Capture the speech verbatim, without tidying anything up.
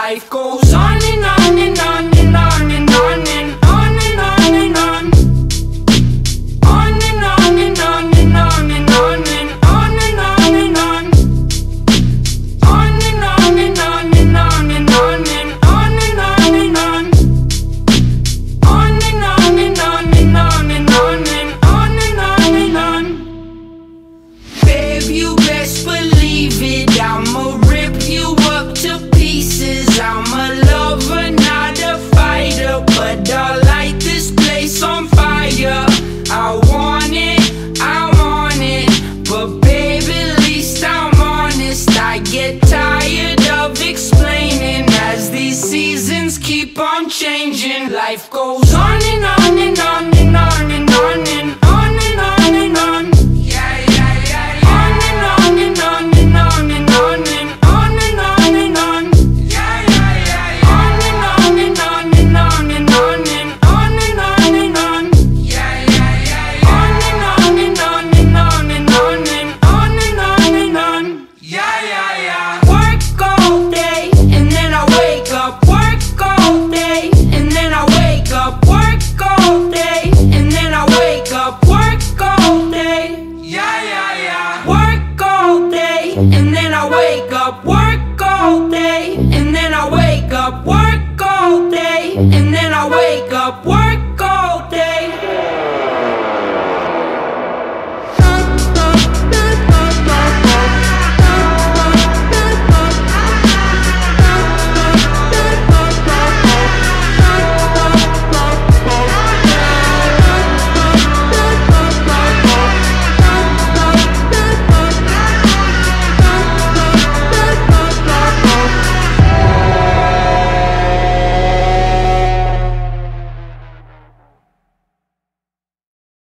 life goes on and on and on and on and on and on and on and on. On and on and on and on and on and on and on and on. On and on and on and on and on and on and on and on. On and on and on and on and on and on and on and on. Babe, you best believe it, I'ma rip you up to pieces. I'm a lover, not a fighter, but I'll light this place on fire. I want it, I want it, but baby, at least I'm honest. I get tired of explaining as these seasons keep on changing. Life goes on and on and on and on and on and on and on and on. Yeah, yeah, yeah, yeah. On and on and on and on and on and on and on and on. Yeah, yeah, yeah, yeah. On and on and on and on and on and on and on and on. Yeah, yeah, yeah, yeah. On and on and on and on and on and on and on and on. Yeah, yeah, yeah. Work all day and then I wake up. Work all day and then I wake up. Work all day and then I wake up. Work all day. Yeah, yeah, yeah. Work all day and then I wake up. Work all day and then I wake up. Work all day and then I wake up. Work